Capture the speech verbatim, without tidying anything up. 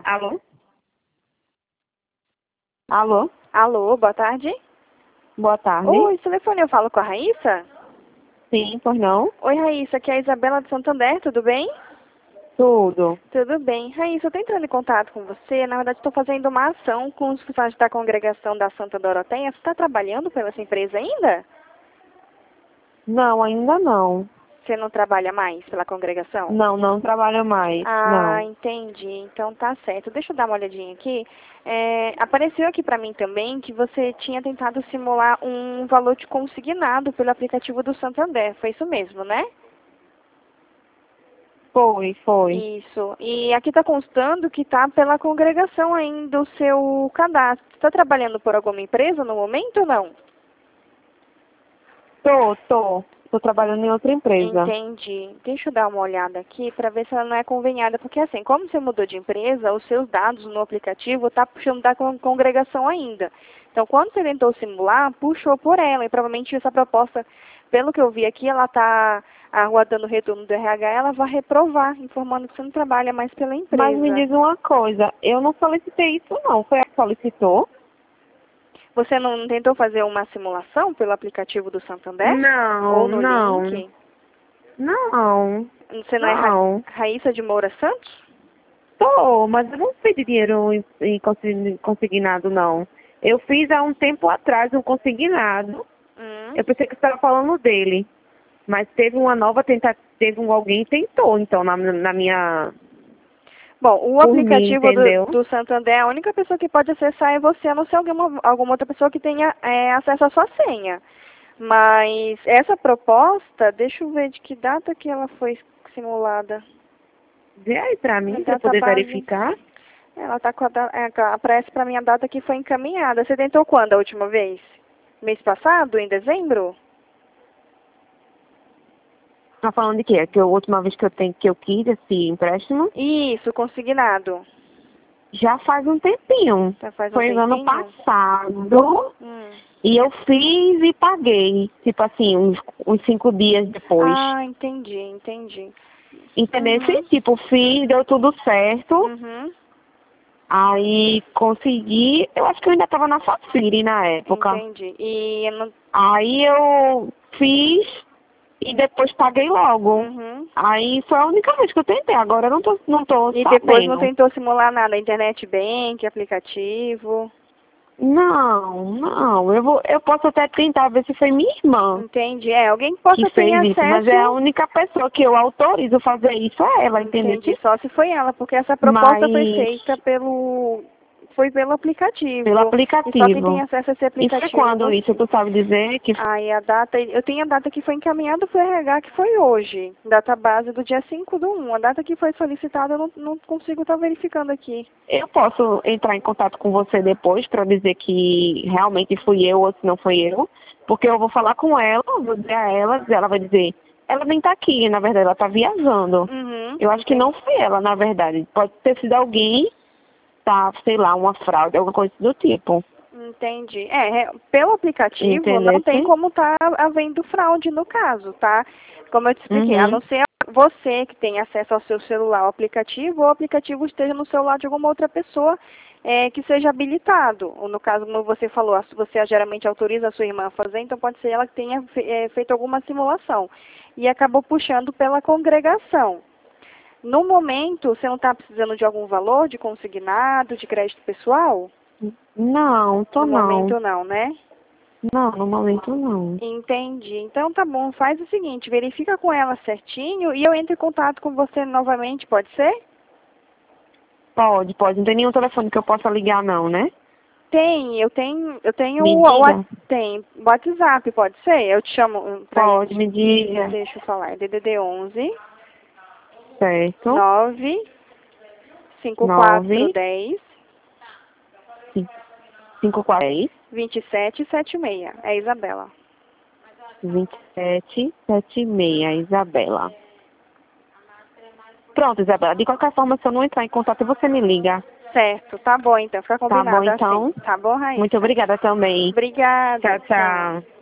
Alô? Alô? Alô, boa tarde. Boa tarde. Oi, esse telefone eu falo com a Raíssa? Sim, por não? Oi, Raíssa, aqui é a Isabela de Santander, tudo bem? Tudo. Tudo bem. Raíssa, eu estou entrando em contato com você. Na verdade, estou fazendo uma ação com os funcionários da congregação da Santa Doroteia. Você está trabalhando pela essa empresa ainda? Não, ainda não. Você não trabalha mais pela congregação? Não, não trabalho mais. Ah, Não. entendi. Então tá certo. Deixa eu dar uma olhadinha aqui. É, apareceu aqui pra mim também que você tinha tentado simular um valor de consignado pelo aplicativo do Santander. Foi isso mesmo, né? Foi, foi. Isso. E aqui está constando que está pela congregação ainda o seu cadastro. Está trabalhando por alguma empresa no momento ou não? Tô, tô. Tô trabalhando em outra empresa. Entendi. Deixa eu dar uma olhada aqui para ver se ela não é conveniada, porque assim, como você mudou de empresa, os seus dados no aplicativo tá puxando da con- congregação ainda. Então, quando você tentou simular, puxou por ela, e provavelmente essa proposta, pelo que eu vi aqui, ela está aguardando o retorno do R H, ela vai reprovar, informando que você não trabalha mais pela Mas me empresa. diz uma coisa, eu não solicitei isso não. Foi ela que solicitou? Você não tentou fazer uma simulação pelo aplicativo do Santander? Não, Ou no não. link? Não. Você não é Ra Não. Raíssa de Moura Santos? Tô, mas eu não pedi dinheiro em, em consi- consignado, não. Eu fiz há um tempo atrás um consignado. Hum. Eu pensei que você estava falando dele. Mas teve uma nova tentativa, teve um, alguém tentou, então, na, na minha... Bom, o Por mim, aplicativo do, entendeu? do Santander, a única pessoa que pode acessar é você, a não ser alguma, alguma outra pessoa que tenha é, acesso à sua senha. Mas essa proposta, deixa eu ver de que data que ela foi simulada. Vê aí pra A mim, pra eu data poder base, verificar. ela tá com a, da- é, aparece para mim a data que foi encaminhada. Você tentou quando a última vez? Mês passado, em dezembro? Tá falando de quê? Que a última vez que eu, tenho, que eu quis esse empréstimo, Isso, consignado. já faz um tempinho. Já faz um Foi no ano tempinho? passado. Hum. E eu fiz e paguei. Tipo assim, uns, uns cinco dias depois. Ah, entendi, entendi. Entendeu? Uhum. Tipo, fiz, deu tudo certo. Uhum. Aí consegui, eu acho que eu ainda estava na Safiri na época. Entendi. E não... Aí eu fiz e depois paguei logo. Uhum. Aí foi a única vez que eu tentei, agora eu não tô, não tô E depois não sabendo. tentou simular nada, internet bank, aplicativo. Não, não, eu vou, eu posso até tentar ver se foi minha irmã Entendi. É, alguém que que possa ter fez isso, mas é a acesso. única pessoa que eu autorizo fazer isso é ela, entendeu? Entendi. Só se foi ela, porque essa proposta foi Mas feita pelo. Foi pelo pelo aplicativo. E só quem tem aplicativo. acesso a esse E foi aplicativo é quando isso, você. tu sabe dizer que Aí a data, eu tenho a data que foi encaminhada para o R H, que foi hoje. Data base do dia cinco do um. A data que foi solicitada eu não, não consigo estar verificando aqui. eu posso entrar em contato com você depois para dizer que realmente fui eu ou se não foi eu, porque eu vou falar com ela, vou dizer a ela, ela vai dizer, ela nem tá aqui, na verdade, ela tá viajando. Uhum, Eu acho que entendi. não foi ela, na verdade. Pode ter sido alguém, tá, sei lá, uma fraude, alguma coisa do tipo. Entendi. É, é, pelo aplicativo não Entendeu? tem como estar havendo fraude no caso, tá? Como eu te expliquei, a Uhum. não ser você que tem acesso ao seu celular, ao aplicativo, ou o aplicativo esteja no celular de alguma outra pessoa é, que seja habilitado. Ou no caso, como você falou, a- você geralmente autoriza a sua irmã a fazer, então pode ser ela que tenha fe- é, feito alguma simulação. E acabou puxando pela congregação. No momento, você não está precisando de algum valor, de consignado, de crédito pessoal? Não, tô No não. momento não, né? Não, no momento não. Entendi. Então tá bom, faz o seguinte, verifica com ela certinho e eu entro em contato com você novamente, pode ser? Pode, pode. Não tem nenhum telefone que eu possa ligar não, né? Tem, eu tenho, eu tenho Me o diga. What- tem WhatsApp, pode ser? Eu te chamo pra Pode, gente. me diga. Deixa eu falar, é D D D onze Certo. nove cinco quatro Nove, dez cinco, quatro, vinte e sete setenta e seis. É a Isabela. vinte e sete, setenta e seis, Isabela. Pronto, Isabela. De qualquer forma, se eu não entrar em contato, você me liga. Certo, tá bom então, fica Tá bom, combinado assim. então? Tá bom, Muito Raíssa? obrigada também. Obrigada, Tchau, tchau. tchau.